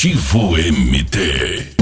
Coletivo MT.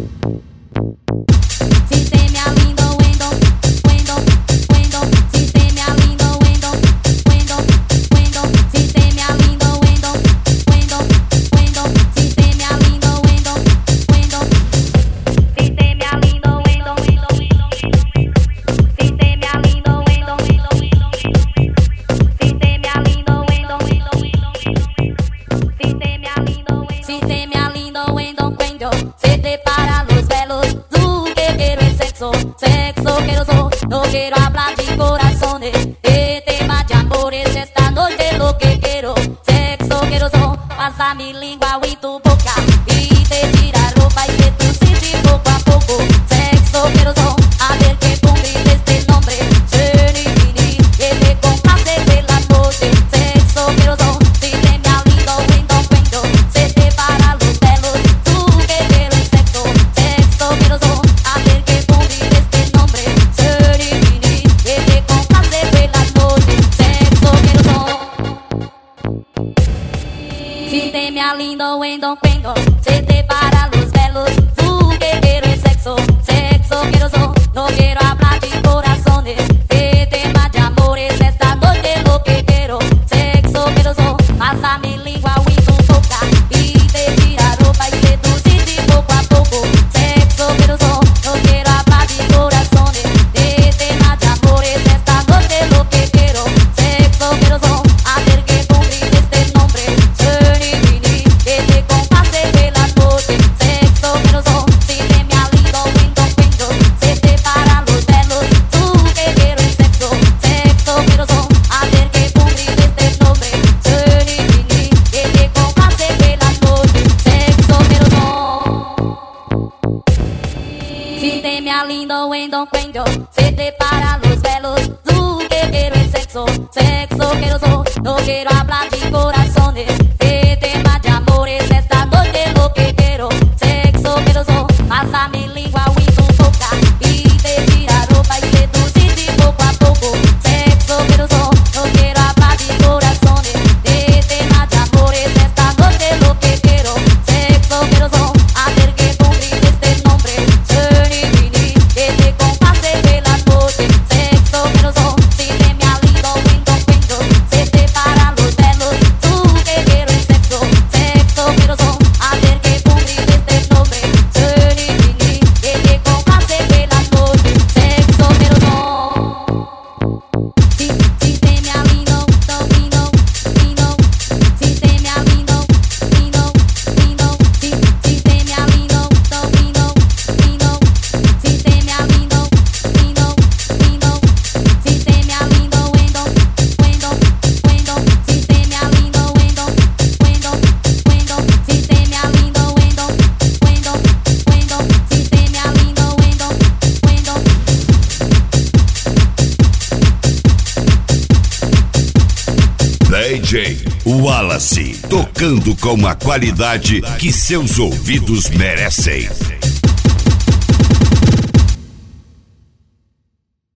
No quiero hablar de corazones, de temas de amores. Esta noche lo que quiero, sexo quiero so. Pasa mi lengua y tu boca y te tira ropa y te pusiste poco a poco. Sexo quiero so, a ver que cumple este nombre. Shenini, que te complace de la noche. Sexo quiero so, si te me ha lindo cuento, se te para los pelos. Tú que quieres sexo, sexo quiero so, a ver que cumple este nombre. Si te me lindo en don cuento, se te para los pelos. Tú que quieres sexo, sexo quiero so. No quiero hablar de corazones, de temas de amores. Esta noche lo que quiero, sexo quiero so. Pasa mi lengua y tu boca y te tira ropa y te pusiste poco a poco. Sexo quiero so, no quiero hablar de corazones, de temas de amores. Esta noche lo que quiero, sexo quiero so. A ver que cumple este nombre. Si te me lindo en don cuento, se te para los pelos. Tú que quieres sexo, sexo quiero so. No quiero hablar de corazones, de temas de amores. Esta noche lo que quiero, sexo quiero so. Pasa mi lengua y tu boca y te tira ropa y te pusiste poco a poco. Sexo quiero so, no quiero hablar de corazones, de temas de amores. Esta noche lo que quiero, sexo quiero so. A ver que cumple este nombre. Que te complace de la noche, sexo quiero so. Si te me ha lindo en don cuento, se te para los pelos. Tú que quieres sexo, sexo quiero so. A ver que cumple este nombre. Que te complace de la noche, sexo quiero so. Si te me ha lindo, si te me ha lindo, si te me ha lindo, si te me ha lindo, si te me ha lindo en don cuento, si te me ha lindo en don cuento, si te me ha lindo en don cuento, si te me ha lindo en don cuento. DJ Wallace, tocando com a qualidade que seus ouvidos merecem.